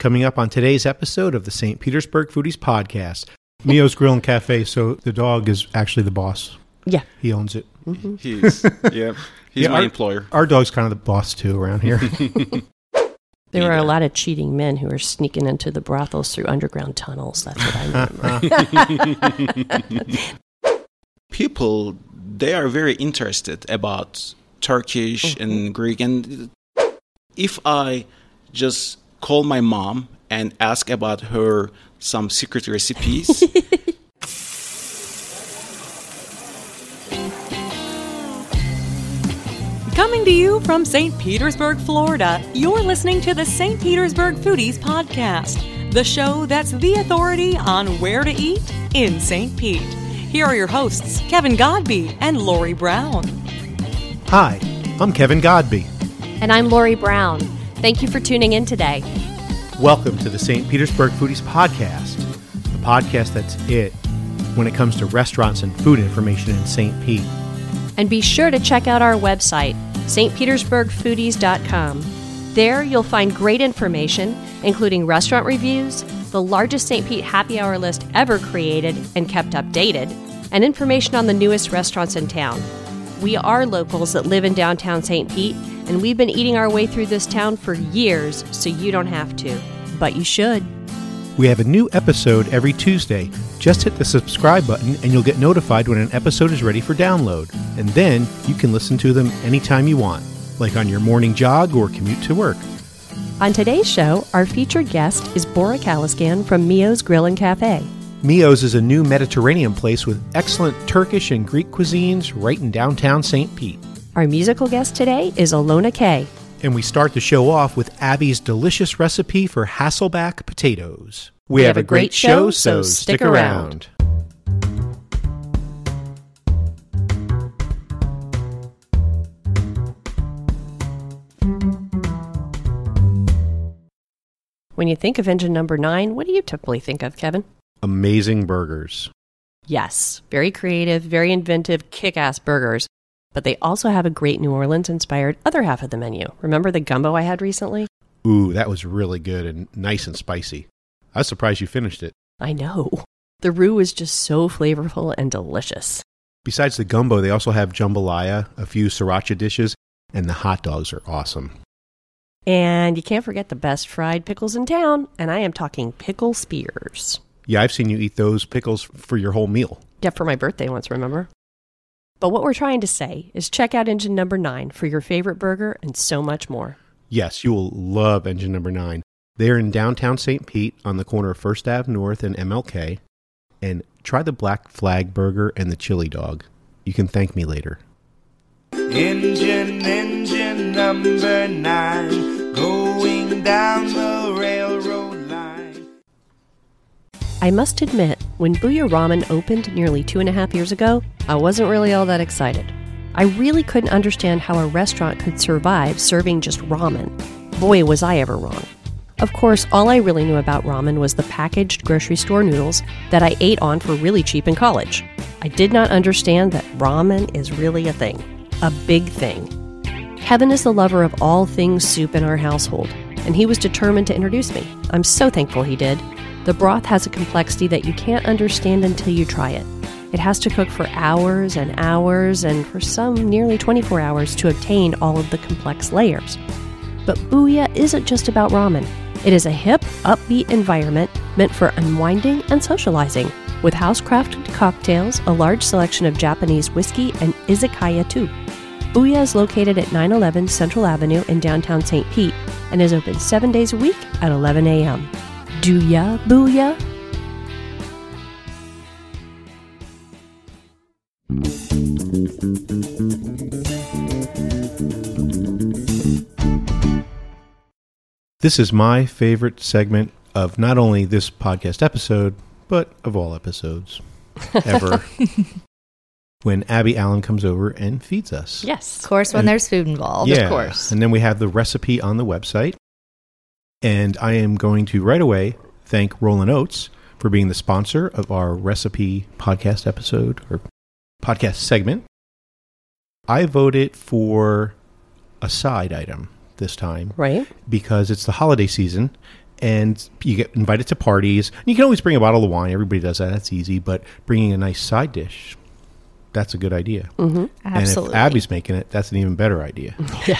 Coming up on today's episode of the St. Petersburg Foodies Podcast, Mio's Grill and Cafe. So the dog is actually the boss. Yeah. He owns it. Mm-hmm. He's my employer. Our dog's kind of the boss, too, around here. There were a lot of cheating men who were sneaking into the brothels through underground tunnels. That's what I remember. People, they are very interested about Turkish and Greek. And if I just call my mom and ask about her some secret recipes... Coming to you from St. Petersburg, Florida, you're listening to the St. Petersburg Foodies Podcast, the show that's the authority on where to eat in St. Pete. Here are your hosts, Kevin Godby and Lori Brown. Hi, I'm Kevin Godby. And I'm Lori Brown. Thank you for tuning in today. Welcome to the St. Petersburg Foodies Podcast, the podcast that's it when it comes to restaurants and food information in St. Pete. And be sure to check out our website, stpetersburgfoodies.com. There you'll find great information, including restaurant reviews, the largest St. Pete happy hour list ever created and kept updated, and information on the newest restaurants in town. We are locals that live in downtown St. Pete, and we've been eating our way through this town for years, so you don't have to. But you should. We have a new episode every Tuesday. Just hit the subscribe button and you'll get notified when an episode is ready for download. And then you can listen to them anytime you want, like on your morning jog or commute to work. On today's show, our featured guest is Bora Kaliskan from Mio's Grill and Cafe. Mio's is a new Mediterranean place with excellent Turkish and Greek cuisines right in downtown St. Pete. Our musical guest today is Alona Kay. And we start the show off with Abby's delicious recipe for Hasselback potatoes. We have a great show, so stick around. When you think of engine number 9, what do you typically think of, Kevin? Amazing burgers. Yes, very creative, very inventive, kick-ass burgers. But they also have a great New Orleans-inspired other half of the menu. Remember the gumbo I had recently? Ooh, that was really good and nice and spicy. I was surprised you finished it. I know. The roux was just so flavorful and delicious. Besides the gumbo, they also have jambalaya, a few sriracha dishes, and the hot dogs are awesome. And you can't forget the best fried pickles in town, and I am talking pickle spears. Yeah, I've seen you eat those pickles for your whole meal. Yeah, for my birthday once, remember? But what we're trying to say is check out engine number 9 for your favorite burger and so much more. Yes, you will love engine number 9. They're in downtown St. Pete on the corner of First Ave North and MLK. And try the Black Flag burger and the chili dog. You can thank me later. Engine number 9, going down the railroad line. I must admit, when Booyah Ramen opened nearly 2.5 years ago, I wasn't really all that excited. I really couldn't understand how a restaurant could survive serving just ramen. Boy, was I ever wrong. Of course, all I really knew about ramen was the packaged grocery store noodles that I ate on for really cheap in college. I did not understand that ramen is really a thing. A big thing. Kevin is the lover of all things soup in our household, and he was determined to introduce me. I'm so thankful he did. The broth has a complexity that you can't understand until you try it. It has to cook for hours and hours, and for some, nearly 24 hours to obtain all of the complex layers. But Booyah isn't just about ramen. It is a hip, upbeat environment meant for unwinding and socializing, with house-crafted cocktails, a large selection of Japanese whiskey, and izakaya too. Booyah is located at 911 Central Avenue in downtown St. Pete and is open 7 days a week at 11 a.m. Do ya, Booyah? This is my favorite segment of not only this podcast episode, but of all episodes ever. When Abby Allen comes over and feeds us. Yes. Of course, when there's food involved. Yeah. Of course. And then we have the recipe on the website. And I am going to right away thank Rollin' Oats for being the sponsor of our recipe podcast episode or podcast segment. I voted for a side item this time. Right. Because it's the holiday season and you get invited to parties. You can always bring a bottle of wine. Everybody does that. That's easy. But bringing a nice side dish, that's a good idea. Mm-hmm. And Absolutely. if Abby's making it, that's an even better idea.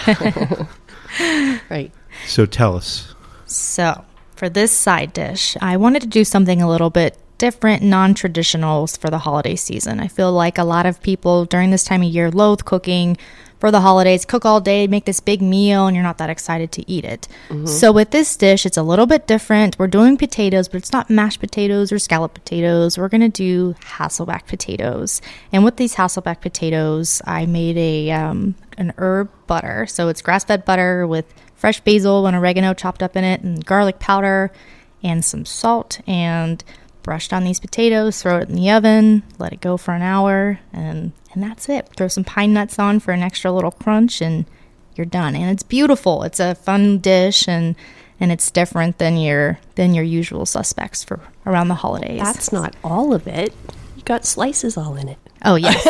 Right. So tell us. So, for this side dish, I wanted to do something a little bit different, non-traditional for the holiday season. I feel like a lot of people during this time of year loathe cooking for the holidays, cook all day, make this big meal, and you're not that excited to eat it. So with this dish, it's a little bit different. We're doing potatoes, but it's not mashed potatoes or scalloped potatoes. We're going to do Hasselback potatoes. And with these Hasselback potatoes, I made an herb butter. So it's grass-fed butter with fresh basil and oregano chopped up in it, and garlic powder and some salt, and brushed on these potatoes, throw it in the oven, let it go for an hour, and that's it. Throw some pine nuts on for an extra little crunch, and you're done. And it's beautiful. It's a fun dish, and it's different than your usual suspects for around the holidays. That's not all of it. You got slices all in it. Oh, yes.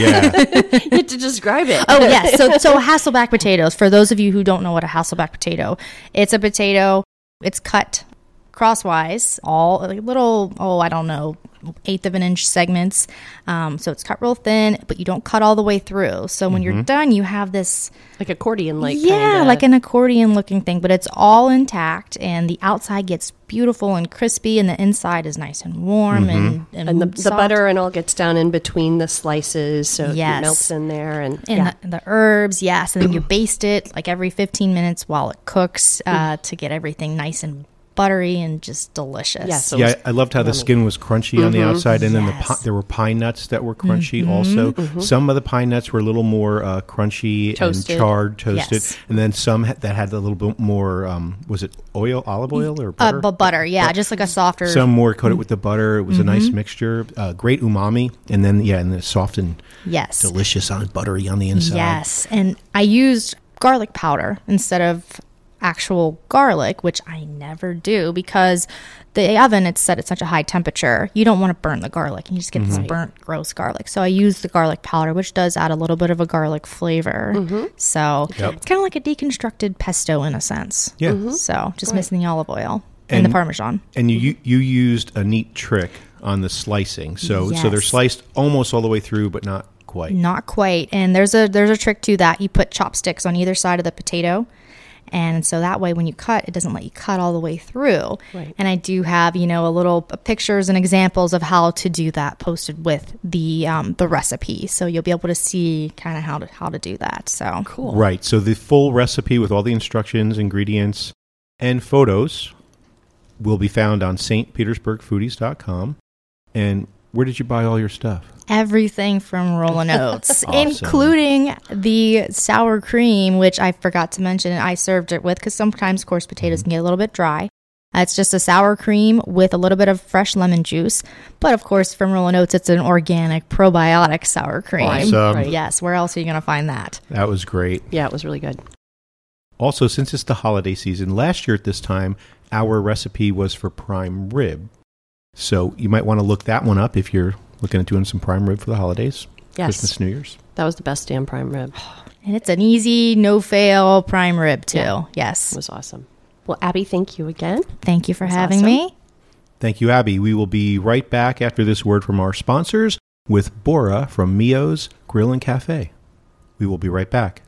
Yeah. You had to describe it. Oh, yes. So Hasselback potatoes, for those of you who don't know what a Hasselback potato, it's a potato, it's cut crosswise, all like little, I don't know, 1/8 of an inch segments. So it's cut real thin, but you don't cut all the way through. So when you're done, you have this, Like accordion-like. yeah, kinda. like an accordion looking thing, but it's all intact, and the outside gets beautiful and crispy, and the inside is nice and warm and And the soft. butter and all gets down in between the slices, so Yes. it melts in there. And And the herbs, yes. And then you baste it like every 15 minutes while it cooks to get everything nice and buttery and just delicious. Yes. So Yeah, it's I loved how the skin was crunchy on the outside, and then Yes. there were pine nuts that were crunchy also. Some of the pine nuts were a little more crunchy Toasted. and charred, toasted, Yes. and then some that had a little bit more, was it olive oil or butter? Butter, yeah, just like a softer. Some more coated with the butter. It was a nice mixture, great umami, and then soft and yes. delicious on buttery on the inside. Yes. And I used garlic powder instead of actual garlic, which I never do because the oven, it's set at such a high temperature. You don't want to burn the garlic. You just get this burnt, gross garlic. So I use the garlic powder, which does add a little bit of a garlic flavor. So Yep. it's kind of like a deconstructed pesto in a sense. Yeah. So just missing the olive oil and the And- Parmesan. And you used a neat trick on the slicing. So they're Yes. sliced almost all the way through, but not quite. Not quite. And there's a trick to that. You put chopsticks on either side of the potato. And so that way when you cut, it doesn't let you cut all the way through. Right. And I do have, a little pictures and examples of how to do that posted with the recipe. So you'll be able to see kind of how to do that. So cool. Right. So the full recipe with all the instructions, ingredients, and photos will be found on stpetersburgfoodies.com. And where did you buy all your stuff? everything from Rollin' Oats, Awesome. including the sour cream, which I forgot to mention. I served it with because sometimes coarse potatoes can get a little bit dry. It's just a sour cream with a little bit of fresh lemon juice. But of course, from Rollin' Oats, it's an organic probiotic sour cream. Awesome. Right. Yes, where else are you going to find that? That was great. Yeah, it was really good. Also, since it's the holiday season, last year at this time, our recipe was for prime rib. So you might want to look that one up if you're looking at doing some prime rib for the holidays, Yes. Christmas, New Year's. That was the best damn prime rib. And it's an easy, no-fail prime rib, too. Yeah. Yes. It was awesome. Well, Abby, thank you again. Thank you for That's having awesome. me. Thank you, Abby. We will be right back after this word from our sponsors with Bora from Mio's Grill and Cafe. We will be right back.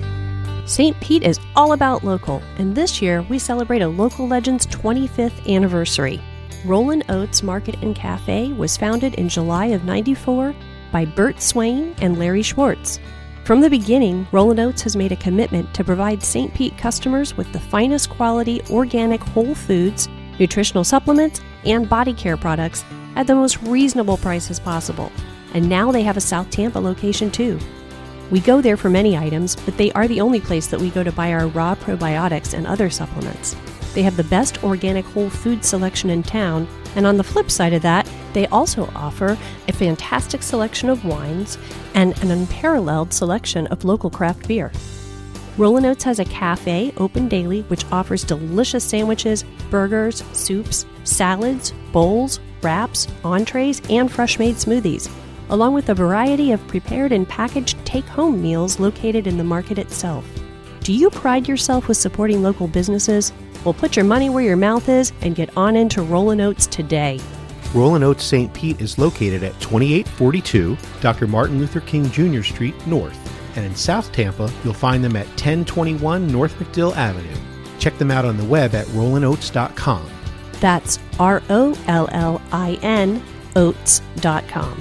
St. Pete is all about local, and this year we celebrate a local legend's 25th anniversary. Rollin' Oats Market and Cafe was founded in July of '94 by Bert Swain and Larry Schwartz. From the beginning, Rollin' Oats has made a commitment to provide St. Pete customers with the finest quality organic whole foods, nutritional supplements, and body care products at the most reasonable prices possible. And now they have a South Tampa location too. We go there for many items, but they are the only place that we go to buy our raw probiotics and other supplements. They have the best organic whole food selection in town, and on the flip side of that, they also offer a fantastic selection of wines and an unparalleled selection of local craft beer. Rollin' Oats has a cafe open daily which offers delicious sandwiches, burgers, soups, salads, bowls, wraps, entrees, and fresh-made smoothies, along with a variety of prepared and packaged take-home meals located in the market itself. Do you pride yourself with supporting local businesses? Well, put your money where your mouth is and get on into Rollin' Oats today. Rollin' Oats St. Pete is located at 2842 Dr. Martin Luther King Jr. Street North. And in South Tampa, you'll find them at 1021 North McDill Avenue. Check them out on the web at rollinoats.com. That's ROLLIN oats.com.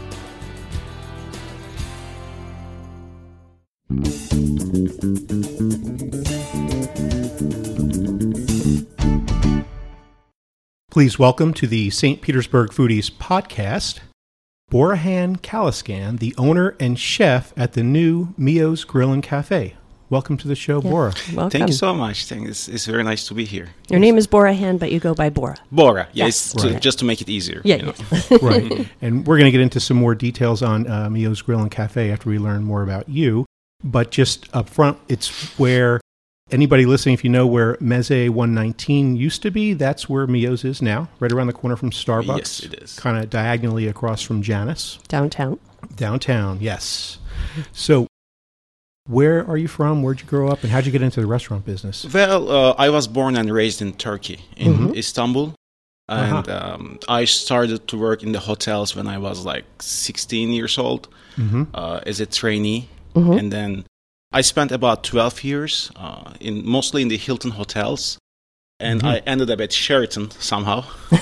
Please welcome to the St. Petersburg Foodies podcast, Borahan Kalaskan, the owner and chef at the new Mio's Grill and Cafe. Welcome to the show, Bora. Welcome. Thank you so much. It's very nice to be here. Your name is Borahan, but you go by Bora. Bora, yes, Right. just to make it easier. Yeah, you know. Right. And we're going to get into some more details on Mio's Grill and Cafe after we learn more about you. But just up front, it's where anybody listening, if you know where Meze 119 used to be, that's where Mio's is now, right around the corner from Starbucks. Yes, it is. Kind of diagonally across from Janice. Downtown. Downtown, yes. So where are you from? Where'd you grow up? And how'd you get into the restaurant business? Well, I was born and raised in Turkey, in Istanbul. And I started to work in the hotels when I was like 16 years old as a trainee. And then I spent about 12 years mostly in the Hilton hotels. And I ended up at Sheraton somehow.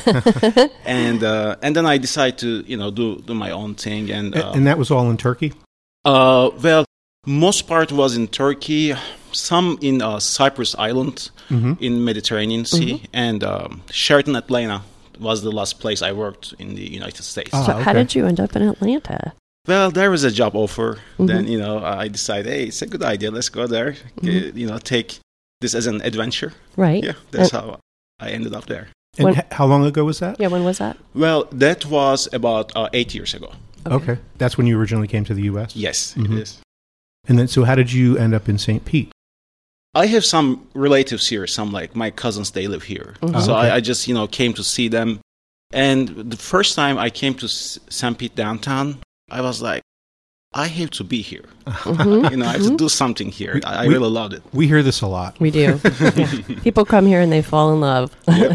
and then I decided to, do my own thing. And that was all in Turkey? well, most part was in Turkey, some in Cyprus Island in Mediterranean Sea, and Sheraton Atlanta was the last place I worked in the United States. So how did you end up in Atlanta? Well, there was a job offer. Then, I decided, hey, it's a good idea. Let's go there. Take this as an adventure. Right. Yeah, that's how I ended up there. And how long ago was that? Yeah, when was that? Well, that was about 8 years ago. Okay. That's when you originally came to the U.S.? Yes, it is. And then, so how did you end up in St. Pete? I have some relatives here, some like my cousins, they live here. So I just, came to see them. And the first time I came to St. Pete downtown, I was like, I have to be here. I have to do something here. I really loved it. We hear this a lot. We do. People come here and they fall in love.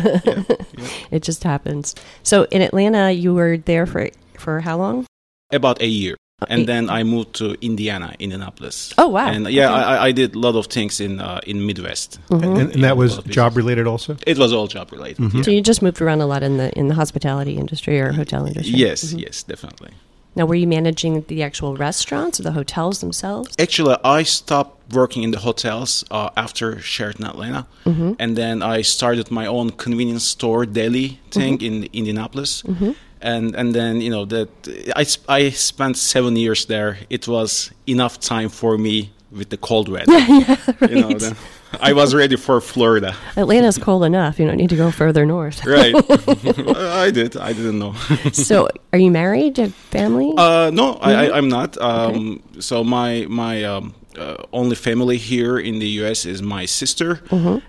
It just happens. So in Atlanta, you were there for how long? About a year. And then I moved to Indianapolis. Oh, wow. And I did a lot of things in Midwest. And that was job related also? It was all job related. Yeah. So you just moved around a lot in the hospitality industry or hotel industry? Yes, yes, definitely. Now, were you managing the actual restaurants or the hotels themselves? Actually, I stopped working in the hotels after Sheraton Atlanta. And then I started my own convenience store deli thing in Indianapolis. And then, that I spent 7 years there. It was enough time for me with the cold weather. Right. Then I was ready for Florida. Atlanta's cold enough. You don't need to go further north. Right. I didn't know. So are you married? Do you have family? No, I'm not. So my only family here in the U.S. is my sister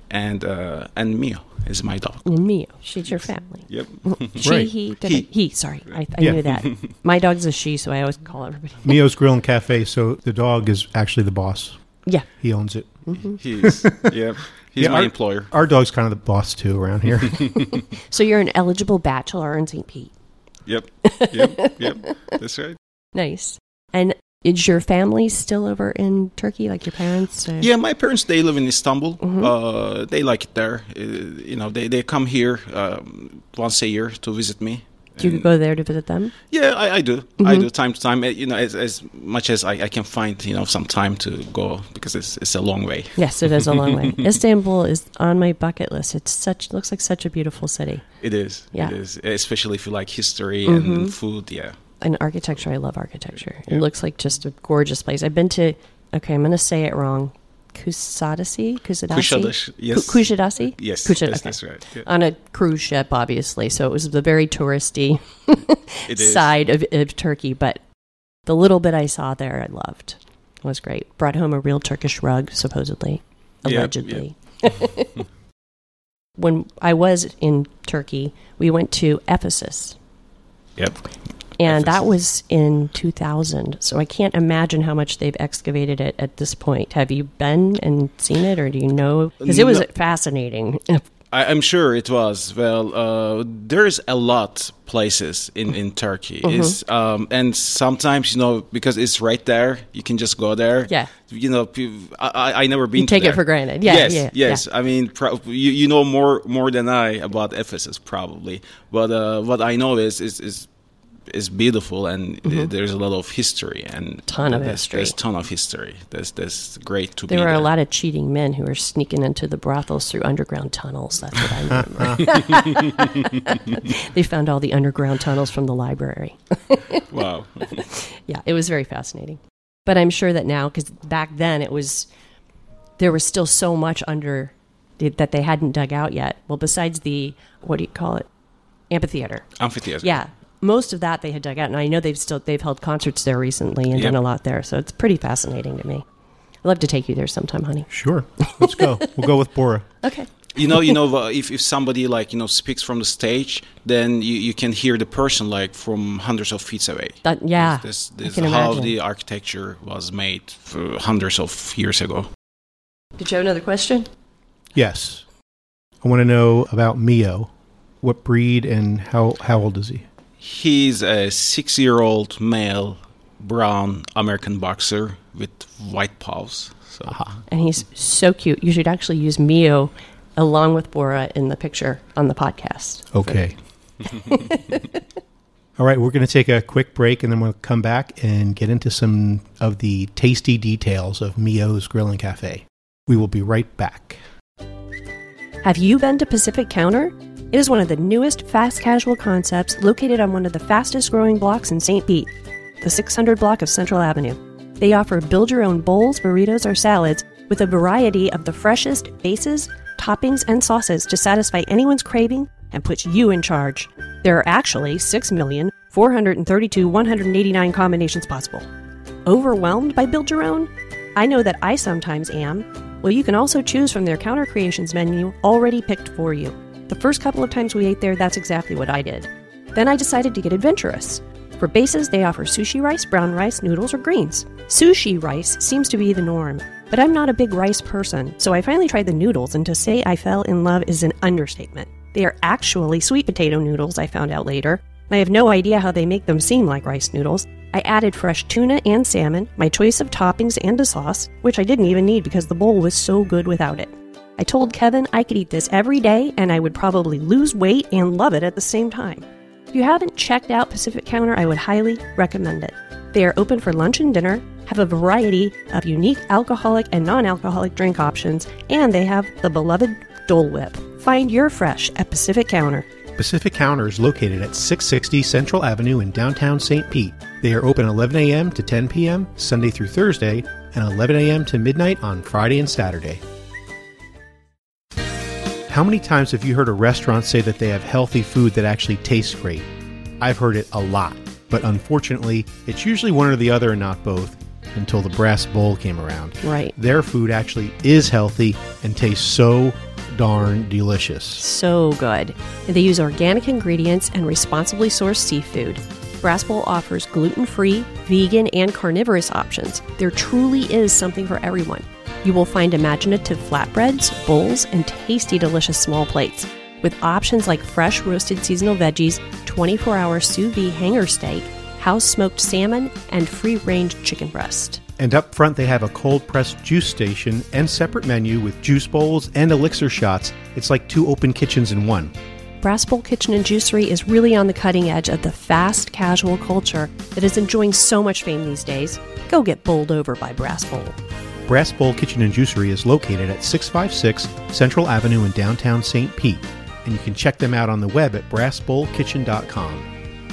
and Mio is my dog. And Mio. She's your family. Yep. She, he. Sorry. I knew that. My dog's a she, so I always call everybody. Mio's Grill and Cafe, so the dog is actually the boss. Yeah. He owns it. He's my employer. Our dog's kind of the boss, too, around here. So you're an eligible bachelor in St. Pete. Yep. That's right. Nice. And is your family still over in Turkey, like your parents? Yeah, my parents, they live in Istanbul. They like it there. They come here once a year to visit me. Do you go there to visit them? Yeah, I do. I do time to time. As much as I can find, some time to go because it's a long way. Yes, it is a long way. Istanbul is on my bucket list. Looks like such a beautiful city. It is. Yeah. It is, especially if you like history and food. Yeah. And architecture. I love architecture. It looks like just a gorgeous place. I've been to. Okay, I'm going to say it wrong. Kusadasi? Yes. Kusadasi? Yes, that's right. Yeah. On a cruise ship, obviously. So it was the very touristy side of Turkey. But the little bit I saw there, I loved. It was great. Brought home a real Turkish rug, supposedly. Allegedly. Yep. When I was in Turkey, we went to Ephesus. Yep. And that Ephesus. was in 2000. So I can't imagine how much they've excavated it at this point. Have you been and seen it, or do you know? Because it was No. fascinating. I'm sure it was. Well, there's a lot places in Turkey. Mm-hmm. It's, and sometimes, because it's right there, you can just go there. Yeah. I never been You to take it there. for granted. Yeah, Yes. yeah. I mean, you know more than I about Ephesus, probably. But what I know is beautiful, and there's a lot of history and Ton of there's- history. There's ton of history. That's great to be There were there. a lot of cheating men who were sneaking into the brothels through underground tunnels. That's what I remember. They found all the underground tunnels from the library. Wow. Yeah, it was very fascinating. But I'm sure that now, because back then there was still so much under that they hadn't dug out yet. Well, besides the, what do you call it? Amphitheater. Amphitheater. Yeah. Most of that they had dug out, and I know they've held concerts there recently and Yep. done a lot there, so it's pretty fascinating to me. I'd love to take you there sometime, honey. Sure. Let's go. We'll go with Bora. Okay. If somebody speaks from the stage, then you can hear the person from hundreds of feet away. Yeah, This I can how imagine. the architecture was made for hundreds of years ago. Did you have another question? Yes. I want to know about Mio. What breed and how old is he? He's a 6-year-old male brown American boxer with white paws. So And he's so cute. You should actually use Mio along with Bora in the picture on the podcast. Okay. All right, we're going to take a quick break, and then we'll come back and get into some of the tasty details of Mio's Grill and Cafe. We will be right back. Have you been to Pacific Counter? It is one of the newest fast casual concepts located on one of the fastest growing blocks in St. Pete, the 600 block of Central Avenue. They offer build your own bowls, burritos, or salads with a variety of the freshest bases, toppings, and sauces to satisfy anyone's craving and put you in charge. There are actually 6,432,189 combinations possible. Overwhelmed by build your own? I know that I sometimes am. Well, you can also choose from their Counter Creations menu already picked for you. The first couple of times we ate there, that's exactly what I did. Then I decided to get adventurous. For bases, they offer sushi rice, brown rice, noodles, or greens. Sushi rice seems to be the norm, but I'm not a big rice person, so I finally tried the noodles, and to say I fell in love is an understatement. They are actually sweet potato noodles, I found out later. I have no idea how they make them seem like rice noodles. I added fresh tuna and salmon, my choice of toppings, and a sauce, which I didn't even need because the bowl was so good without it. I told Kevin I could eat this every day and I would probably lose weight and love it at the same time. If you haven't checked out Pacific Counter, I would highly recommend it. They are open for lunch and dinner, have a variety of unique alcoholic and non-alcoholic drink options, and they have the beloved Dole Whip. Find your fresh at Pacific Counter. Pacific Counter is located at 660 Central Avenue in downtown St. Pete. They are open 11 a.m. to 10 p.m. Sunday through Thursday and 11 a.m. to midnight on Friday and Saturday. How many times have you heard a restaurant say that they have healthy food that actually tastes great? I've heard it a lot, but unfortunately, it's usually one or the other and not both until the Brass Bowl came around. Right. Their food actually is healthy and tastes so darn delicious. So good. They use organic ingredients and responsibly sourced seafood. Brass Bowl offers gluten-free, vegan, and carnivorous options. There truly is something for everyone. You will find imaginative flatbreads, bowls, and tasty, delicious small plates, with options like fresh roasted seasonal veggies, 24-hour sous vide hanger steak, house-smoked salmon, and free-range chicken breast. And up front, they have a cold-pressed juice station and separate menu with juice bowls and elixir shots. It's like 2 open kitchens in one. Brass Bowl Kitchen and Juicery is really on the cutting edge of the fast casual culture that is enjoying so much fame these days. Go get bowled over by Brass Bowl. Brass Bowl Kitchen and Juicery is located at 656 Central Avenue in downtown St. Pete, and you can check them out on the web at brassbowlkitchen.com.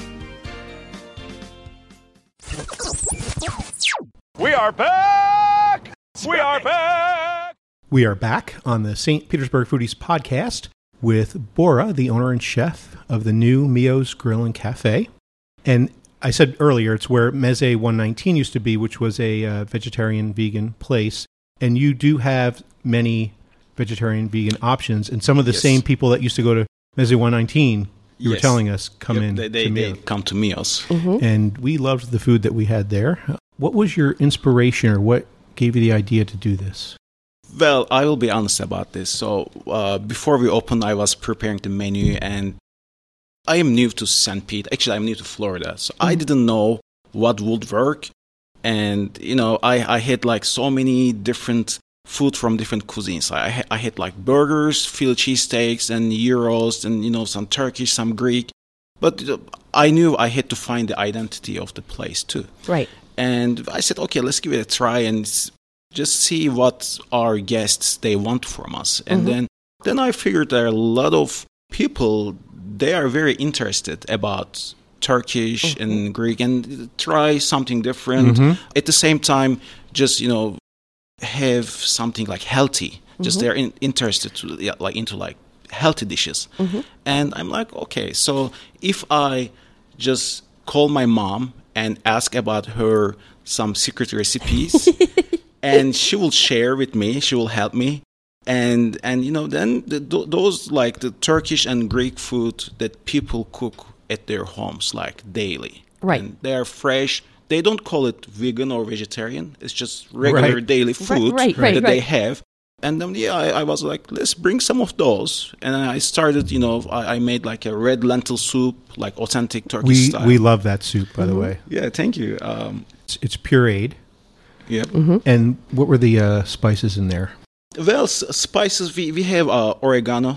We are back! We are back! We are back on the St. Petersburg Foodies podcast with Bora, the owner and chef of the new Mio's Grill and Cafe. And I said earlier, it's where Meze 119 used to be, which was a vegetarian vegan place. And you do have many vegetarian vegan options. And some of the Yes. same people that used to go to Meze 119 You were Yes. telling us come Yep, in They to meals. come to meals. And we loved the food that we had there. What was your inspiration or what gave you the idea to do this? Well, I will be honest about this. So before we opened, I was preparing the menu, and I am new to St. Pete. Actually, I'm new to Florida, so I didn't know what would work. And I had like so many different food from different cuisines. I had like burgers, Philly cheesesteaks, and gyros, and some Turkish, some Greek. But I knew I had to find the identity of the place too. Right. And I said, okay, let's give it a try and just see what our guests they want from us. And then I figured there are a lot of people, they are very interested about Turkish and Greek and try something different. At the same time, just, have something like healthy. Just they're interested into healthy dishes. And I'm like, okay, so if I just call my mom and ask about her some secret recipes and she will share with me, she will help me. And then those like the Turkish and Greek food that people cook at their homes like daily. Right. And they're fresh. They don't call it vegan or vegetarian. It's just regular daily food that they have. And then, I was like, let's bring some of those. And I started, I made like a red lentil soup, like authentic Turkish style. We love that soup, by the way. Yeah, thank you. It's pureed. Yep. And what were the spices in there? Well, spices, we have oregano,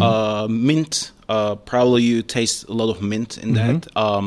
mint. Probably you taste a lot of mint in that.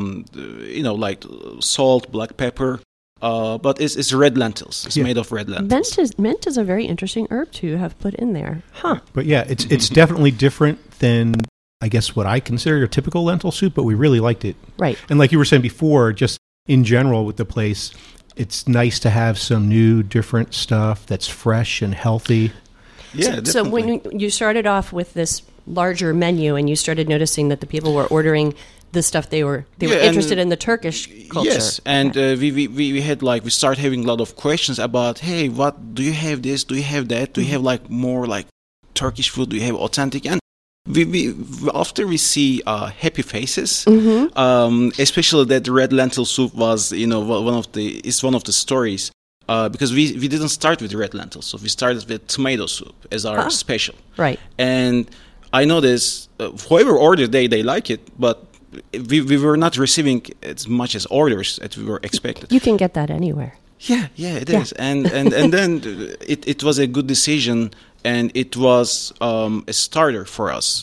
Like salt, black pepper. But it's red lentils. It's made of red lentils. Mint is a very interesting herb to have put in there. Huh. But yeah, it's definitely different than, I guess, what I consider a typical lentil soup, but we really liked it. Right. And like you were saying before, just in general with the place, it's nice to have some new, different stuff that's fresh and healthy. Yeah, So when you started off with this larger menu and you started noticing that the people were ordering the stuff they were interested in the Turkish culture. Yes, and we had we started having a lot of questions about, hey, what do you have this? Do you have that? Do you have like more like Turkish food? Do you have authentic? And we after we see happy faces, especially that the red lentil soup was one of the stories. Because we didn't start with red lentil soup. We started with tomato soup as our special. Right. And I noticed whoever ordered, they like it, but we were not receiving as much as orders as we were expected. You can get that anywhere. Yeah, it is. And then it was a good decision, and it was a starter for us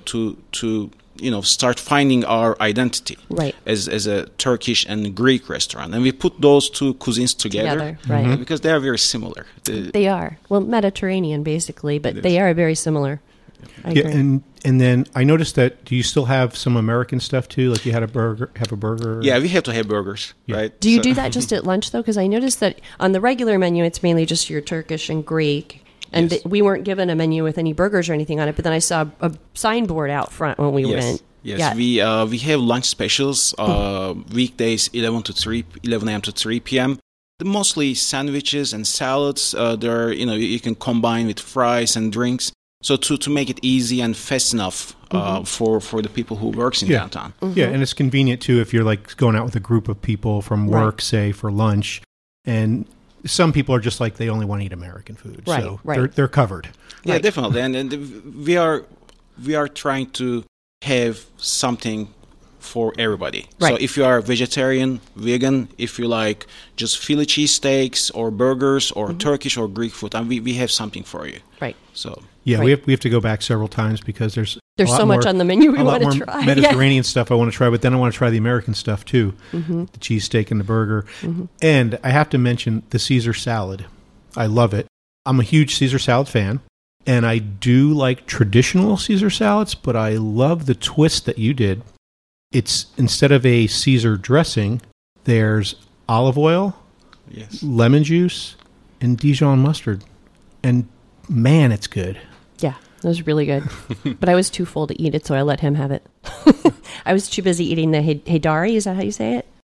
to start finding our identity as a Turkish and Greek restaurant. And we put those two cuisines together right. Because they are very similar. They are. Well, Mediterranean, basically, but they are very similar. I agree. And then I noticed that, do you still have some American stuff too? Like you had a burger? Yeah, we have to have burgers, right? Do you do that just at lunch, though? Because I noticed that on the regular menu, it's mainly just your Turkish and Greek. And we weren't given a menu with any burgers or anything on it, but then I saw a signboard out front when we went. Yes, we have lunch specials, weekdays 11 a.m. to 3 p.m. Mostly sandwiches and salads. They're you can combine with fries and drinks. So to make it easy and fast enough for the people who works in downtown. Yeah, and it's convenient too if you're like going out with a group of people from work, say for lunch, and some people are just like they only want to eat American food, so they're covered. Yeah, definitely, and we are trying to have something for everybody. Right. So if you are vegetarian, vegan, if you like just Philly cheesesteaks or burgers or Turkish or Greek food, and we have something for you. Right. So yeah, we have to go back several times because there's so much on the menu we want to try. Mediterranean stuff I want to try, but then I want to try the American stuff too, the cheesesteak and the burger. And I have to mention the Caesar salad. I love it. I'm a huge Caesar salad fan, and I do like traditional Caesar salads, but I love the twist that you did. It's instead of a Caesar dressing, there's olive oil, lemon juice, and Dijon mustard. And man, it's good. Yeah, it was really good. But I was too full to eat it, so I let him have it. I was too busy eating the haydari. Is that how you say it?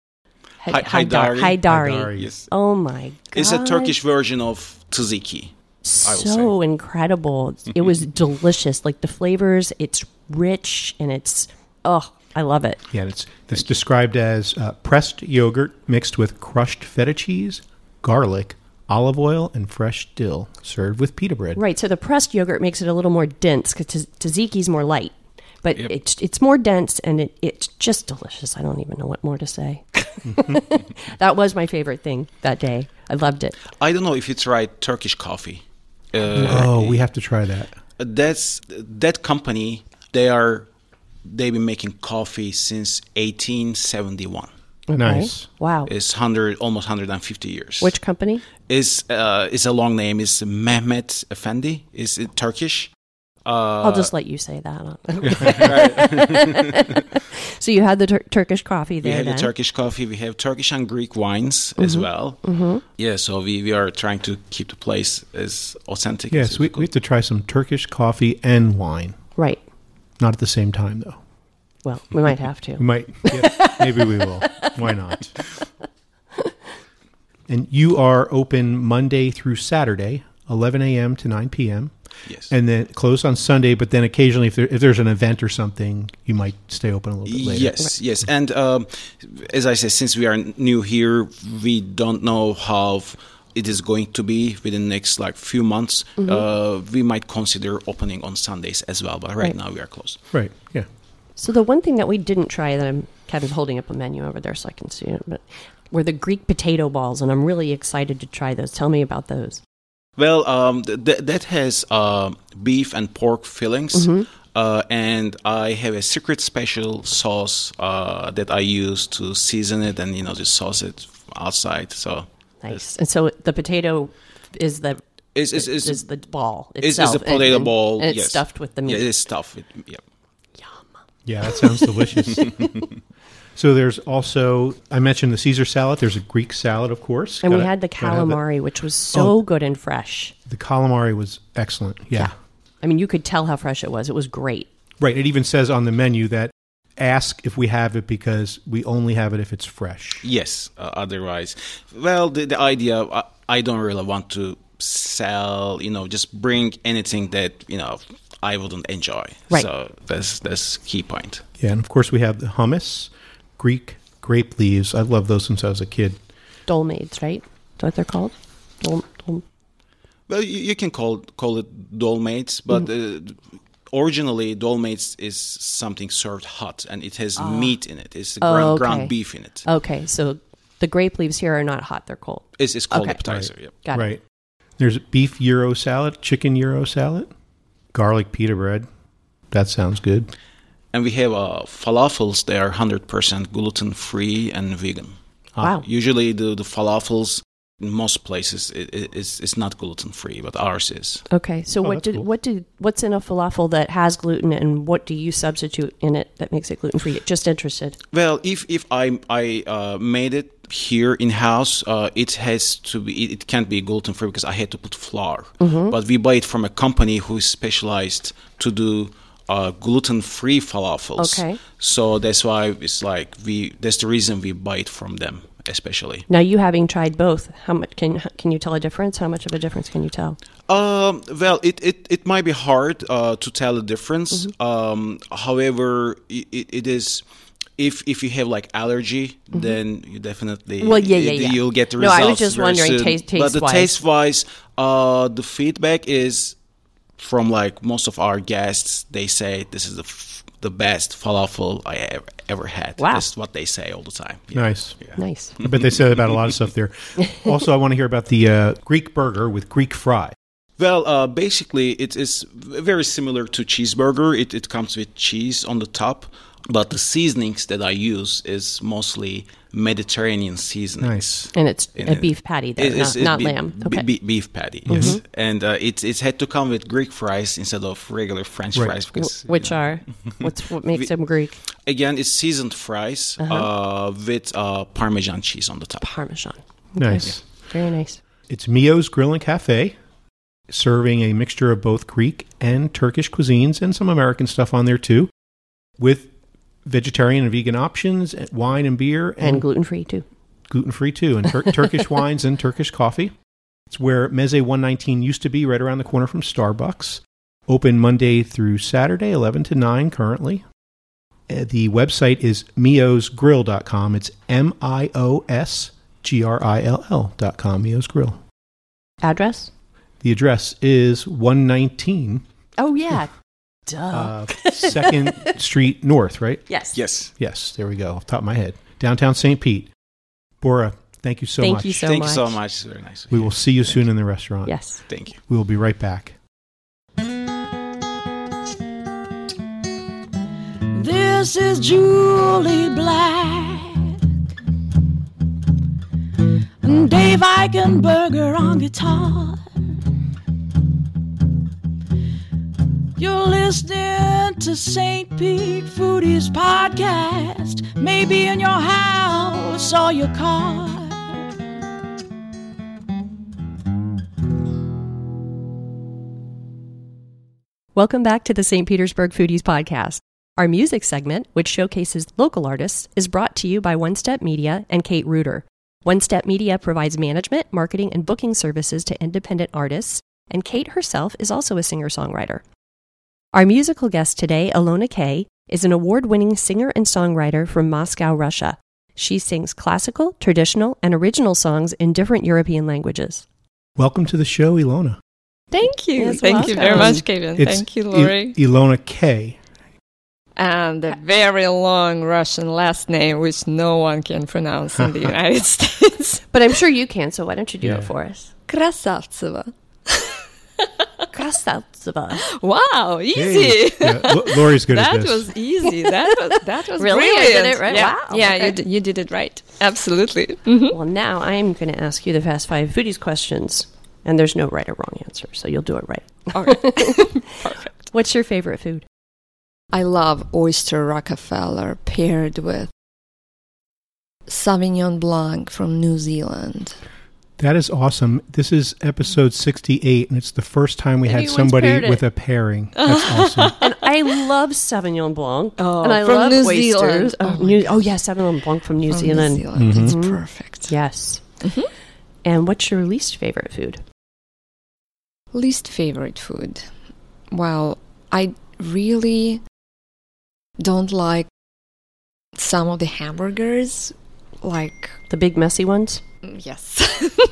Haydari. Yes. Oh my God. It's a Turkish version of tzatziki. So incredible. It was delicious. Like the flavors, it's rich and it's I love it. Yeah, and it's described as pressed yogurt mixed with crushed feta cheese, garlic, olive oil, and fresh dill, served with pita bread. Right, so the pressed yogurt makes it a little more dense because tzatziki's more light. But it's more dense, and it's just delicious. I don't even know what more to say. That was my favorite thing that day. I loved it. I don't know if it's right, Turkish coffee. We have to try that. That company, they've been making coffee since 1871. Okay. Nice. Wow. It's almost 150 years. Which company? Is a long name. Is Mehmet Efendi. Is it Turkish? I'll just let you say that. So you had the Turkish coffee there. We have then. the Turkish coffee. We have Turkish and Greek wines as well. Yeah, so we are trying to keep the place as authentic. Yes, as we have to try some Turkish coffee and wine. Right. Not at the same time, though. Well, we might have to. We might. Yeah, maybe we will. Why not? And you are open Monday through Saturday, 11 a.m. to 9 p.m. Yes. And then closed on Sunday, but then occasionally if there's an event or something, you might stay open a little bit later. Yes. And as I said, since we are new here, we don't know how it is going to be within the next few months. We might consider opening on Sundays as well, but right now we are closed. Right, yeah. So the one thing that we didn't try that I'm kind of holding up a menu over there so I can see it, but were the Greek potato balls, and I'm really excited to try those. Tell me about those. Well, that has beef and pork fillings, and I have a secret special sauce that I use to season it and just sauce it outside. So nice. And so the potato is the ball itself. Is the potato ball? And it's yes. stuffed with the meat. Yeah, it is stuffed. Yep. Yeah, that sounds delicious. So there's also, I mentioned the Caesar salad. There's a Greek salad, of course. And we had the calamari, which was so good and fresh. The calamari was excellent. Yeah. I mean, you could tell how fresh it was. It was great. Right. It even says on the menu that ask if we have it because we only have it if it's fresh. Yes. Otherwise, well, the idea, I don't really want to sell, just bring anything that, I wouldn't enjoy. Right. So that's key point. Yeah. And of course we have the hummus, Greek grape leaves. I love those since I was a kid. Dolmades, right? Is that what they're called? Well, you can call it dolmades, but originally dolmades is something served hot, and it has meat in it. It's ground beef in it. Okay, so the grape leaves here are not hot; they're cold. It's called appetizer. Right. Yep. Got it. Right. There's beef gyro salad, chicken gyro salad, garlic pita bread. That sounds good. And we have falafels. They are 100% gluten-free and vegan. Wow. Usually the falafels in most places it's not gluten-free, but ours is. Okay, so Oh, what's in a falafel that has gluten, and what do you substitute in it that makes it gluten-free? Just interested. Well, if I made it here in house, it has to be. It can't be gluten-free because I had to put flour. But we buy it from a company who is specialized to do gluten-free falafels. Okay. So that's why it's that's the reason we buy it from them, especially. Now, you having tried both, how much can you tell a difference? How much of a difference can you tell? Well, it might be hard to tell the difference. However, it is. If you have allergy, then you definitely you'll get the results. No, I was just wondering taste-wise. But the taste-wise, the feedback is from most of our guests. They say this is the best falafel I ever had. Wow. That's what they say all the time. Yeah. Nice. Yeah. Nice. I bet they said about a lot of stuff there. Also, I want to hear about the Greek burger with Greek fry. Well, basically, it is very similar to cheeseburger. It comes with cheese on the top, but the seasonings that I use is mostly Mediterranean seasonings. Nice. And it's a beef patty, though, not lamb. Okay. Beef patty, yes. And it's had to come with Greek fries instead of regular French fries. Because, Which are? What makes them Greek? Again, it's seasoned fries with Parmesan cheese on the top. Parmesan. Okay. Nice. Very nice. It's Mio's Grill and Cafe, serving a mixture of both Greek and Turkish cuisines and some American stuff on there too, with vegetarian and vegan options, wine and beer. And gluten-free too. Gluten-free too, and Turkish wines and Turkish coffee. It's where Meze 119 used to be, right around the corner from Starbucks. Open Monday through Saturday, 11 to 9 currently. The website is miosgrill.com. It's miosgrill.com, Mio's Grill. Address? The address is 119 Oh, yeah. Duh. 2nd Street North, right? Yes. Yes. Yes, there we go, off the top of my head. Downtown St. Pete. Bora, thank you so much. Thank you so Thank much. you so much. It's very nice. We will see you soon in the restaurant. Yes. Thank you. We will be right back. This is Julie Black and Dave Eichenberger on guitar. You're listening to St. Pete Foodies Podcast, maybe in your house or your car. Welcome back to the St. Petersburg Foodies Podcast. Our music segment, which showcases local artists, is brought to you by One Step Media and Kate Reuter. One Step Media provides management, marketing, and booking services to independent artists, and Kate herself is also a singer-songwriter. Our musical guest today, Ilona Kay, is an award-winning singer and songwriter from Moscow, Russia. She sings classical, traditional, and original songs in different European languages. Welcome to the show, Ilona. Thank you. Yes, Thank you very welcome. much, Kevin. It's Thank you, Lori. Ilona Kay. And a very long Russian last name, which no one can pronounce in the United States. But I'm sure you can, so why don't you do Yeah. it for us? Krasavtseva. Krasavtseva. Wow, easy. Hey. Yeah, Lori's good at That this. was easy. That was Really? I brilliant. did it right? Yeah, Wow. yeah, Okay. you did it right. Absolutely. Mhm. Well, now I'm going to ask you the Fast Five Foodies questions, and there's no right or wrong answer, so you'll do it right. All right. Perfect. What's your favorite food? I love oyster Rockefeller paired with Sauvignon Blanc from New Zealand. That is awesome. This is episode 68, and it's the first time we had Anyone's somebody paired it. with a pairing. That's awesome. And I love Sauvignon Blanc. Oh, and I from love New oysters. Zealand. Oh, Oh my yeah, Sauvignon Blanc from New From Zealand. New Zealand. It's Mhm. perfect. Yes. And what's your least favorite food? Least favorite food? Well, I really don't like some of the hamburgers. Like, The big messy ones? yes.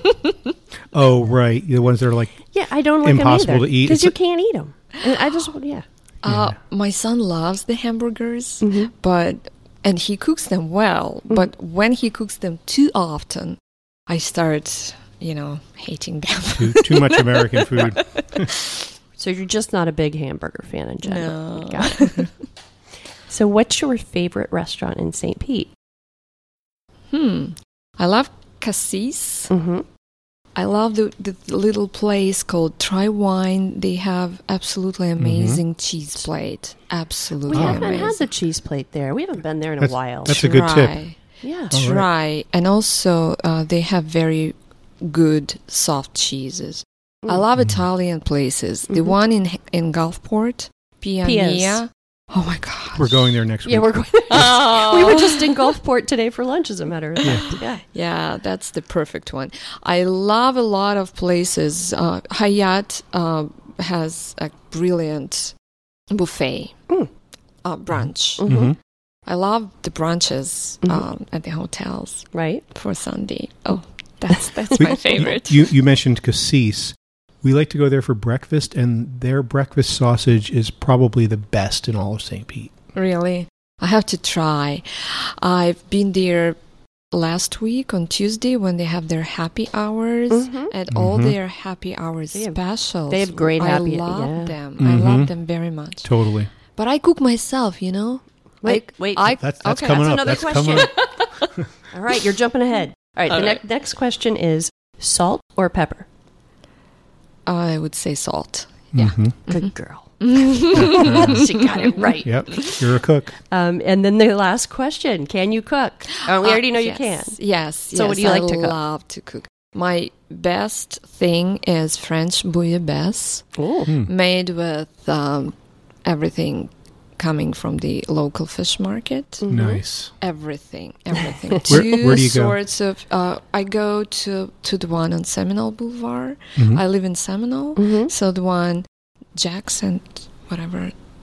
Oh, right. The ones that are like, Yeah, I don't like Impossible them to eat. because It's you like- can't eat them. And I just, yeah. My son loves the hamburgers, and he cooks them well. But when he cooks them too often, I start, hating them. too much American food. So you're just not a big hamburger fan in general. No. Got it. So what's your favorite restaurant in St. Pete? I love Cassis. Mm-hmm. I love the little place called Try Wine. They have absolutely amazing cheese plate. Absolutely We haven't amazing. had the cheese plate there. We haven't been there in a That's- while. that's a good tip. Try. Yeah. Oh, Try. And also, they have very good soft cheeses. I love Italian places. The one in Gulfport, Piania. Oh my God. We're going there next week. Yeah, we're going. We were just in Gulfport today for lunch, as a matter of fact. Yeah. Yeah, that's the perfect one. I love a lot of places. Hyatt has a brilliant buffet, brunch. Mm-hmm. I love the brunches at the hotels Right. for Sunday. Oh, that's We- my favorite. You mentioned Cassis. We like to go there for breakfast, and their breakfast sausage is probably the best in all of St. Pete. Really? I have to try. I've been there last week on Tuesday when they have their happy hours, and all their happy hours They have- specials. they have great happy- I love yeah. them. I love them very much. Totally. But I cook myself, you know. Wait. That's okay. coming That's up. another That's coming question. up. All right, you're jumping ahead. All right, All the right. next question is salt or pepper? I would say salt. Yeah. Mhm. Good girl. She got it right. Yep. You're a cook. And then the last question: can you cook? We already know you Yes. can. Yes. So what do you like to cook? I love to cook. My best thing is French bouillabaisse, Ooh. made with everything coming from the local fish market. Nice. Everything. Where Two do you go? sorts of. I go to the one on Seminole Boulevard. Mhm. I live in Seminole, so the one Jackson, whatever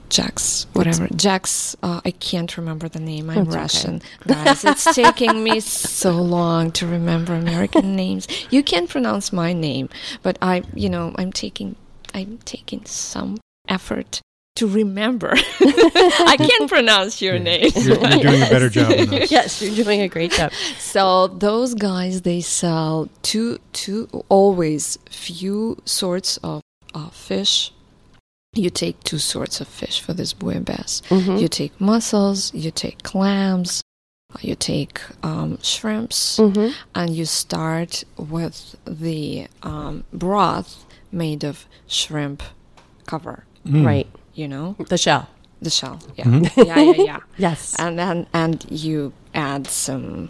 Jax, whatever. Jax, I can't remember the name. I'm That's Russian. Guys, it's taking me so long to remember American names. You can't pronounce my name, but I'm taking some effort to remember. I can pronounce your name. You're doing a better job than us. Yes, you're doing a great job. So those guys, they sell always few sorts of fish. You take 2 sorts of fish for this bouillabaisse. Mm-hmm. You take mussels, you take clams, you take shrimps, Mm-hmm. and you start with the broth made of shrimp cover. Right. You know, The shell. the shell. Yeah, Mm-hmm. yeah. Yes. And you add some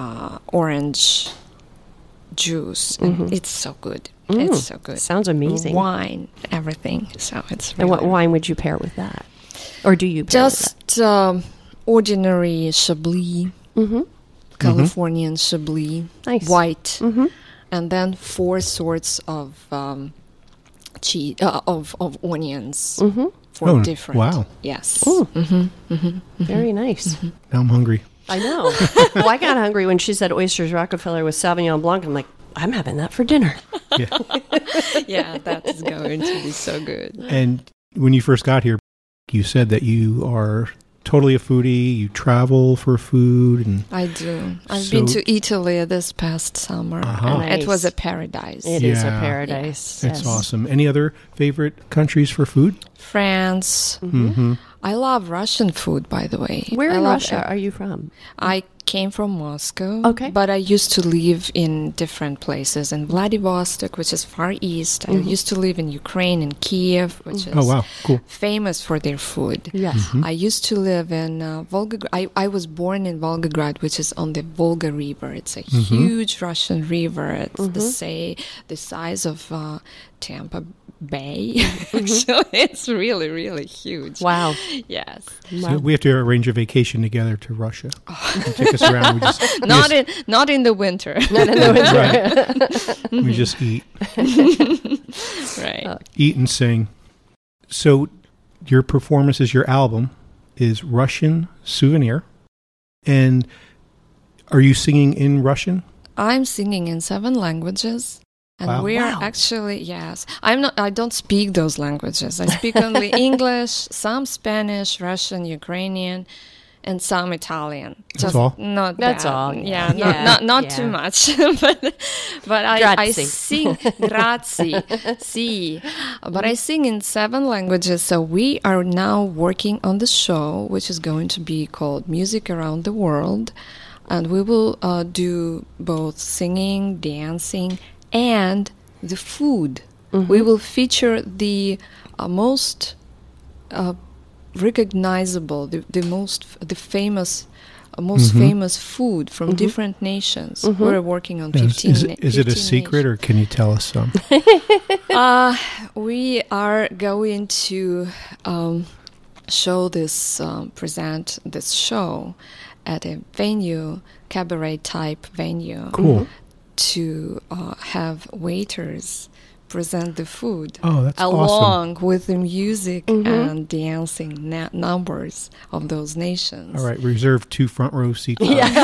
orange juice. And it's so good. It's so good. Sounds amazing. Wine, everything. So it's really And what wine would you pair with that? Or do you pair with just ordinary Chablis, that? Mm-hmm. Californian Chablis, Nice. white, Mm-hmm. and then 4 sorts of cheese of onions. Mm-hmm. 4 different. wow. Yes. Very nice. Now I'm hungry. I know. Well, I got hungry when she said Oysters Rockefeller with Sauvignon Blanc. I'm like, I'm having that for dinner. Yeah. Yeah, that's going to be so good. And when you first got here, you said that you are totally a foodie. You travel for food, and I do. I've So- been to Italy this past summer, Uh-huh. and it was a Nice. paradise. It is a Yeah. paradise. that's Yes. awesome. Any other favorite countries for food? France. Mm-hmm. I love Russian food, by the way. Where I in love Russia are you from? I came from Moscow. Okay. But I used to live in different places. In Vladivostok, which is far east. I used to live in Ukraine, in Kiev, which is Oh, wow. Cool. famous for their food. Yes. I used to live in Volgograd. I was born in Volgograd, which is on the Volga River. It's a huge Russian river. It's the size of Tampa Bay. Actually, it's really, really huge. Wow. Yes. So we have to arrange a vacation together to Russia. And take us around. Not in the winter. Right. We just eat. Right. Eat and sing. So your performances, your album is Russian Souvenir. And are you singing in Russian? I'm singing in 7 languages. And Wow. we're Wow. actually, yes. I don't speak those languages. I speak only English, some Spanish, Russian, Ukrainian, and some Italian. That's all? Not That's bad. all, Yeah, yeah. not Yeah. too much. but I Grazie. sing grazie, si. But I sing in 7 languages. So we are now working on the show, which is going to be called Music Around the World. And we will do both singing, dancing, and the food. We will feature the most recognizable, the famous, most famous food from different nations. We're working on 15. Is it a 15 secret, or can you tell us some? We are going to show this, present this show at a venue, cabaret type venue. Cool. To have waiters present the food Oh, that's along with the music and dancing numbers of those nations. All right, reserve 2 front row seats.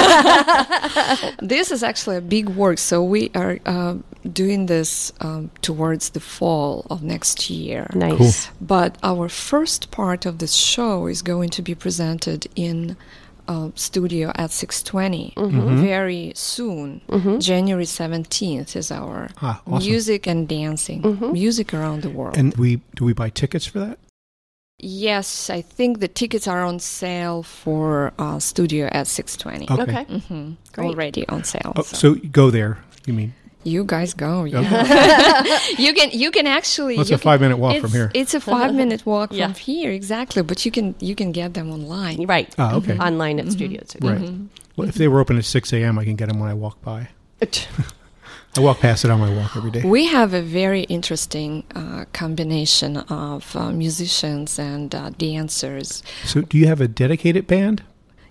This is actually a big work, so we are doing this towards the fall of next year. Nice. Cool. But our first part of this show is going to be presented in studio at 620 very soon. January 17th is our Awesome. music and dancing, music around the world. And do we buy tickets for that? Yes, I think the tickets are on sale for studio at 620. Okay. Okay. Great. Already on sale. Oh, so go there, you mean? You guys go. Yeah. Okay. you can actually. Well, it's you a 5-minute walk it's, from here. It's a 5-minute walk Yeah. from here, exactly. But you can get them online. Right. Oh, okay. Online at studios. Right. Well, if they were open at 6 a.m., I can get them when I walk by. I walk past it on my walk every day. We have a very interesting combination of musicians and dancers. So do you have a dedicated band?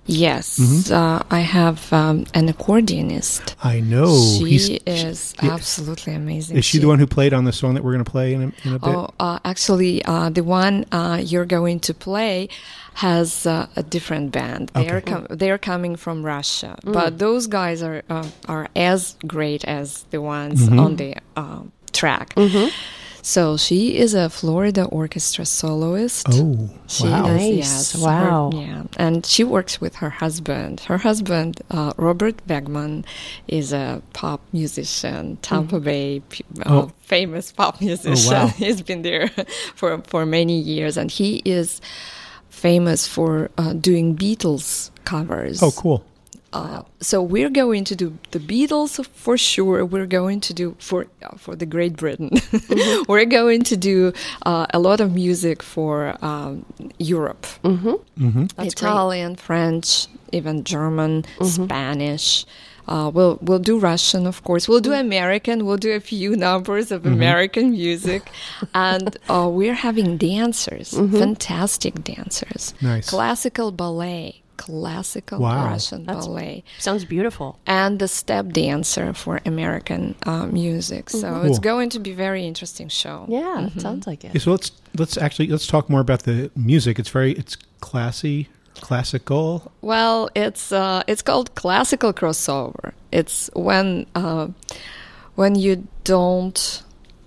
Yes, I have an accordionist. I know. She is absolutely amazing. Is she the one who played on the song that we're going to play in a bit? Oh, actually, the one you're going to play has a different band. They're coming from Russia, but those guys are as great as the ones on the track. So she is a Florida orchestra soloist. Oh, wow. Nice. Yes, wow. And she works with her husband. Her husband, Robert Begman, is a pop musician, Tampa Bay famous pop musician. Oh, wow. He's been there for many years, and he is famous for doing Beatles covers. Oh, cool. So we're going to do the Beatles for sure. We're going to do for the Great Britain. We're going to do a lot of music for Europe. Italian, French, even German, Spanish. We'll do Russian, of course. We'll do American. We'll do a few numbers of American music, and we're having dancers, fantastic dancers. Nice. Classical ballet. Russian ballet. Sounds beautiful. And the step dancer for American music. So it's going to be a very interesting show. Yeah, it sounds like it. Yeah, so let's talk more about the music. It's classical. Well, it's called classical crossover. It's when you don't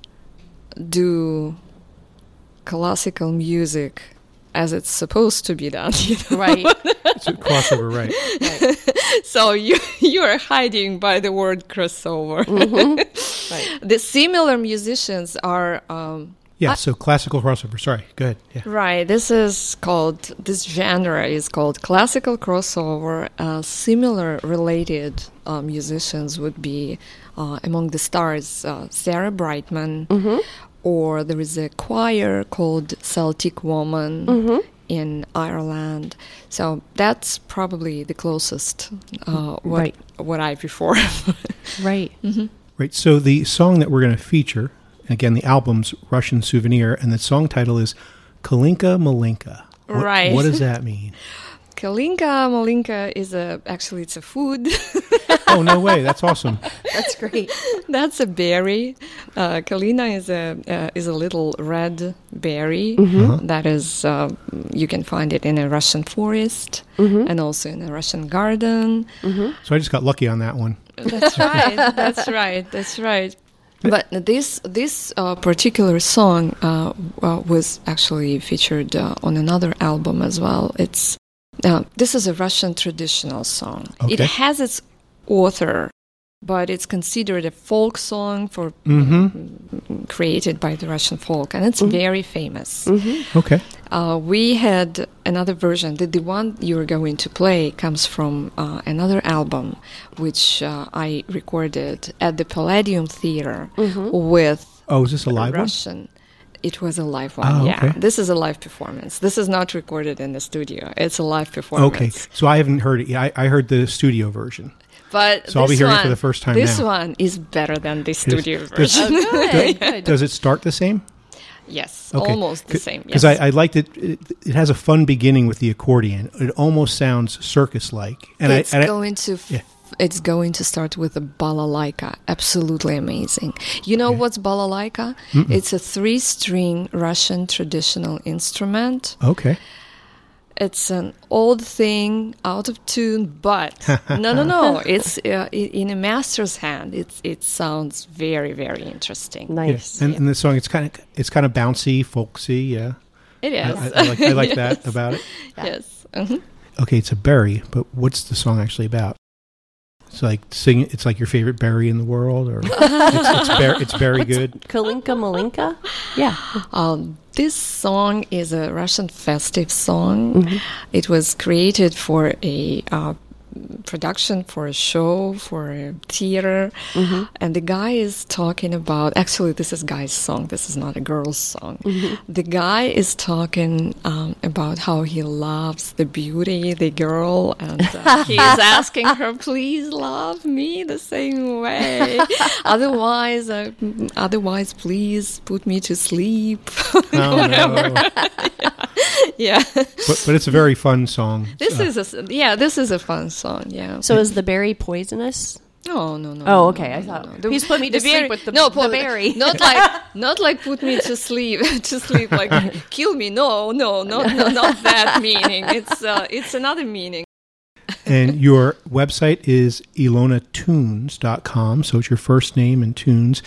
do classical music as it's supposed to be done, Right. It's a crossover, right? So you are hiding by the word crossover. Right. The similar musicians are. So classical crossover. Sorry, go ahead. Yeah. Right. This genre is called classical crossover. Similar related musicians would be among the stars Sarah Brightman. Or there is a choir called Celtic Woman in Ireland. So that's probably the closest what I prefer. Right. Right. So the song that we're going to feature, again, the album's Russian Souvenir, and the song title is Kalinka Malinka. Right. What does that mean? Kalinka Malinka is it's a food. Oh, no way. That's awesome. That's great. That's a berry. Kalina is a little red berry that is you can find it in a Russian forest and also in a Russian garden. So I just got lucky on that one. That's right. That's right. But this particular song was actually featured on another album as well. This is a Russian traditional song. Okay. It has its author, but it's considered a folk song created by the Russian folk, and it's very famous. Okay. We had another version. The one you're going to play comes from another album, which I recorded at the Palladium Theater with Oh, is this a live Russian. It was a live one, okay. This is a live performance. This is not recorded in the studio. It's a live performance. Okay, so I haven't heard it yet. I heard the studio version. But so I'll be hearing it for the first time this now. One is better than the studio version. Good. Does it start the same? Yes, Okay. almost the same. Because I liked it. It has a fun beginning with the accordion. It almost sounds circus-like. And It's going to start with a balalaika. Absolutely amazing. You know what's balalaika? It's a 3-string Russian traditional instrument. Okay. It's an old thing, out of tune, but no. It's in a master's hand. It sounds very, very interesting. Nice. Yeah. And the song, it's kind of bouncy, folksy. Yeah. It is. I like that about it. Yes. Okay, it's a berry, but what's the song actually about? It's like singing. It's like your favorite berry in the world, or it's very good. Kalinka Malinka? Yeah. This song is a Russian festive song. It was created for a production, for a show, for a theater. And the guy is talking about, actually this is guy's song, this is not a girl's song. The guy is talking about how he loves the beauty, the girl, and he is asking her, please love me the same way. Otherwise, please put me to sleep. Oh, no. Yeah. But it's a very fun song. This is a fun song. Yeah. So is the berry poisonous? No. Oh, okay. I thought he's put me to sleep with the berry. Not like put me to sleep, like kill me. No, not that meaning. It's another meaning. And your website is ilonatunes.com. So it's your first name and tunes,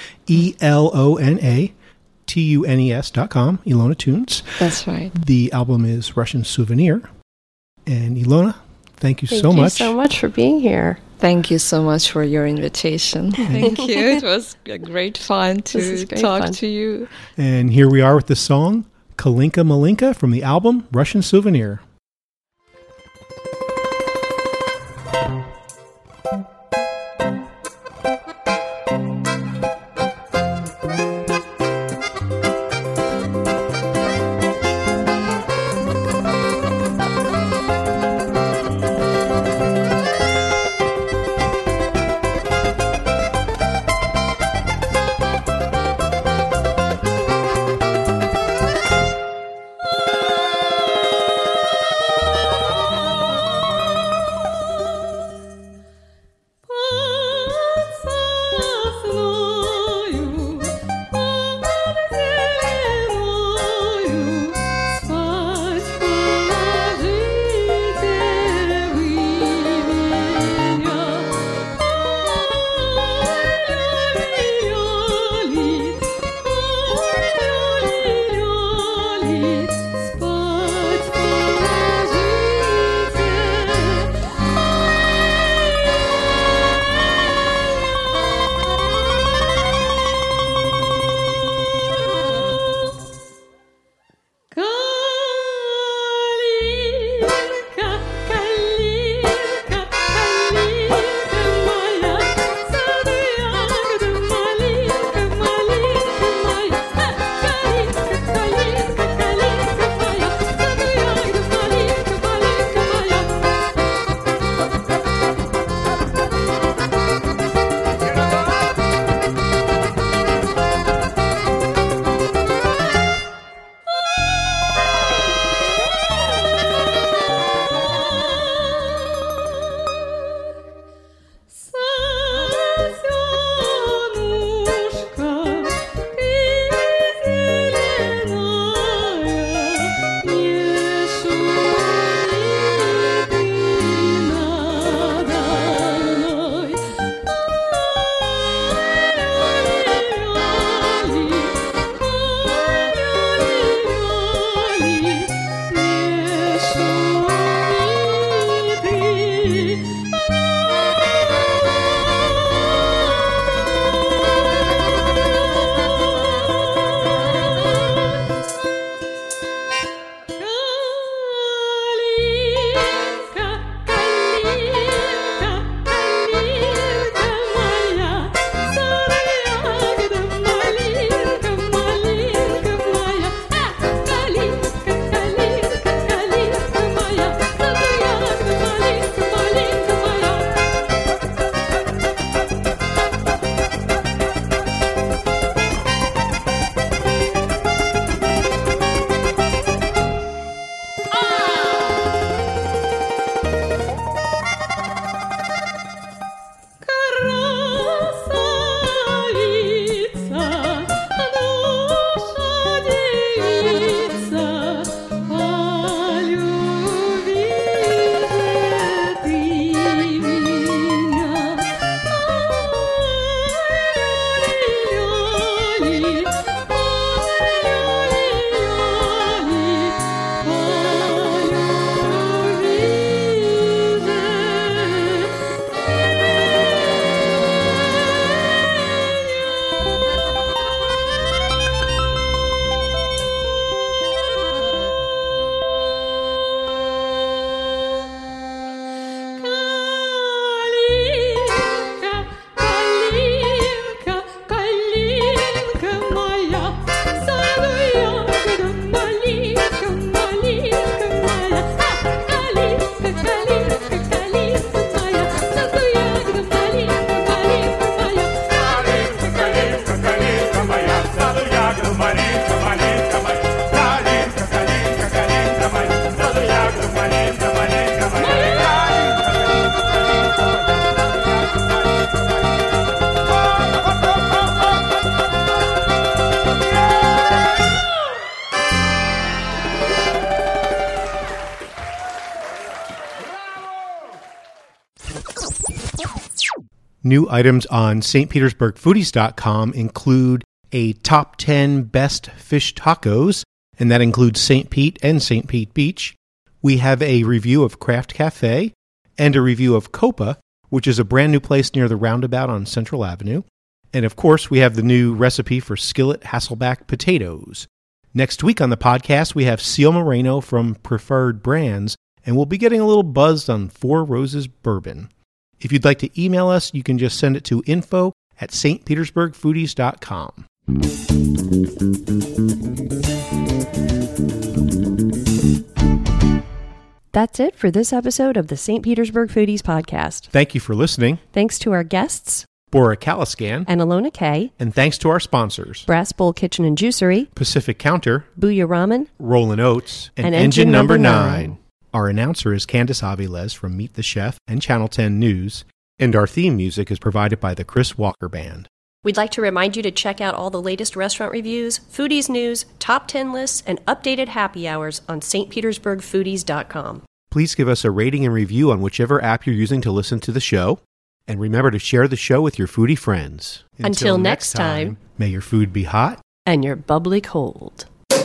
ELONATUNES.com, Ilona Tunes. That's right. The album is Russian Souvenir. And Ilona, thank you so much. Thank you so much for being here. Thank you so much for your invitation. Thank you. It was great fun to talk to you. And here we are with the song Kalinka Malinka from the album Russian Souvenir. New items on stpetersburgfoodies.com include a top 10 best fish tacos, and that includes St. Pete and St. Pete Beach. We have a review of Craft Cafe and a review of Copa, which is a brand new place near the roundabout on Central Avenue. And of course, we have the new recipe for skillet Hasselback potatoes. Next week on the podcast, we have Seal Moreno from Preferred Brands, and we'll be getting a little buzzed on Four Roses Bourbon. If you'd like to email us, you can just send it to info@stpetersburgfoodies.com. That's it for this episode of the St. Petersburg Foodies podcast. Thank you for listening. Thanks to our guests, Bora Kaliskan, and Alona Kay, and thanks to our sponsors, Brass Bowl Kitchen and Juicery, Pacific Counter, Booyah Ramen, Rollin' Oats, and Engine Number 9. Our announcer is Candice Aviles from Meet the Chef and Channel 10 News, and our theme music is provided by the Chris Walker Band. We'd like to remind you to check out all the latest restaurant reviews, foodies news, top 10 lists, and updated happy hours on stpetersburgfoodies.com. Please give us a rating and review on whichever app you're using to listen to the show. And remember to share the show with your foodie friends. Until next time, may your food be hot and your bubbly cold.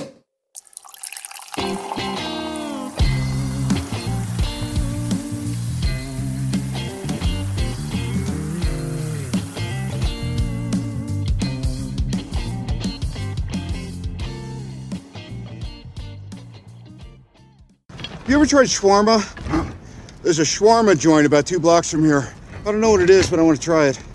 You ever tried shawarma? There's a shawarma joint about 2 blocks from here. I don't know what it is, but I want to try it.